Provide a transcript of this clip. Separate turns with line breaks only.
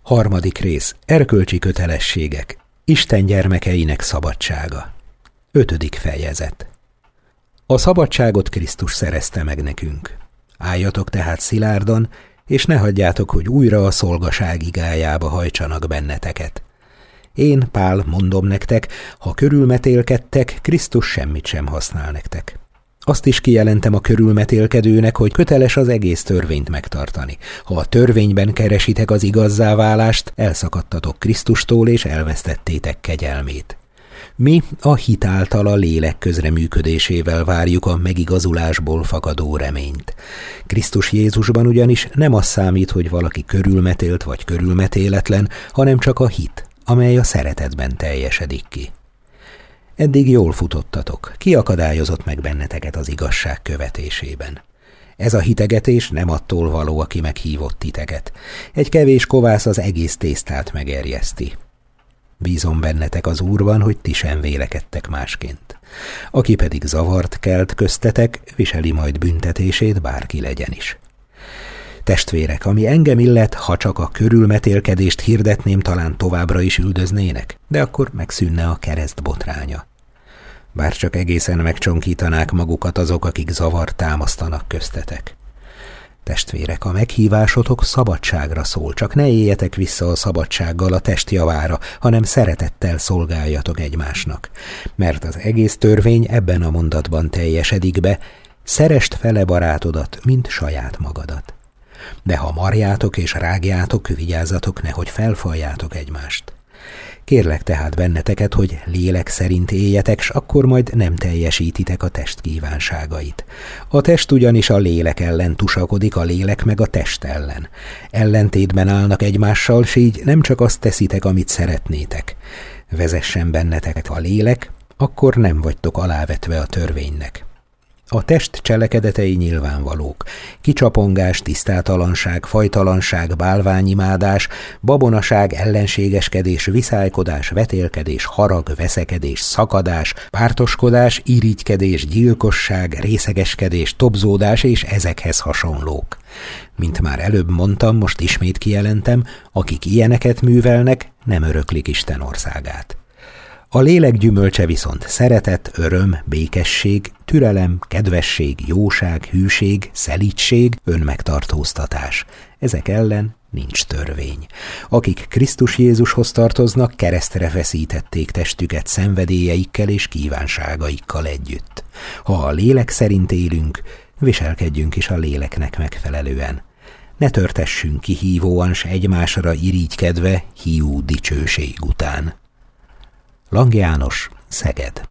Harmadik rész. Erkölcsi kötelességek. Isten gyermekeinek szabadsága. 5. fejezet. A szabadságot Krisztus szerezte meg nekünk. Álljatok tehát szilárdan, és ne hagyjátok, hogy újra a szolgaság igájába hajtsanak benneteket. Én, Pál, mondom nektek, ha körülmetélkedtek, Krisztus semmit sem használ nektek. Azt is kijelentem a körülmetélkedőnek, hogy köteles az egész törvényt megtartani. Ha a törvényben keresitek az igazzá-válást, elszakadtatok Krisztustól, és elvesztettétek kegyelmét. Mi a hit által a lélek közreműködésével várjuk a megigazulásból fakadó reményt. Krisztus Jézusban ugyanis nem az számít, hogy valaki körülmetélt vagy körülmetéletlen, hanem csak a hit, amely a szeretetben teljesedik ki. Eddig jól futottatok, ki akadályozott meg benneteket az igazság követésében. Ez a hitegetés nem attól való, aki meghívott titeket. Egy kevés kovász az egész tésztát megerjeszti. Bízom bennetek az Úrban, hogy ti sem vélekedtek másként. Aki pedig zavart kelt köztetek, viseli majd büntetését, bárki legyen is. Testvérek, ami engem illet, ha csak a körülmetélkedést hirdetném, talán továbbra is üldöznének, de akkor megszűnne a kereszt botránya. Bár csak egészen megcsonkítanák magukat azok, akik zavart támasztanak köztetek. Testvérek, a meghívásotok szabadságra szól, csak ne éljetek vissza a szabadsággal a test javára, hanem szeretettel szolgáljatok egymásnak. Mert az egész törvény ebben a mondatban teljesedik be: szeresd fele barátodat, mint saját magadat. De ha marjátok és rágjátok, vigyázzatok, nehogy felfaljátok egymást. Kérlek tehát benneteket, hogy lélek szerint éljetek, s akkor majd nem teljesítitek a test kívánságait. A test ugyanis a lélek ellen tusakodik, a lélek meg a test ellen. Ellentétben állnak egymással, s így nem csak azt teszitek, amit szeretnétek. Vezessen benneteket a lélek, akkor nem vagytok alávetve a törvénynek. A test cselekedetei nyilvánvalók: kicsapongás, tisztátalanság, fajtalanság, bálványimádás, babonaság, ellenségeskedés, viszálykodás, vetélkedés, harag, veszekedés, szakadás, pártoskodás, irigykedés, gyilkosság, részegeskedés, tobzódás és ezekhez hasonlók. Mint már előbb mondtam, most ismét kijelentem, akik ilyeneket művelnek, nem öröklik Isten országát. A lélek gyümölcse viszont szeretet, öröm, békesség, türelem, kedvesség, jóság, hűség, szelídség, önmegtartóztatás. Ezek ellen nincs törvény. Akik Krisztus Jézushoz tartoznak, keresztre feszítették testüket szenvedélyeikkel és kívánságaikkal együtt. Ha a lélek szerint élünk, viselkedjünk is a léleknek megfelelően. Ne törtessünk kihívóan s egymásra irigykedve hiú dicsőség után. Lang János, Szeged.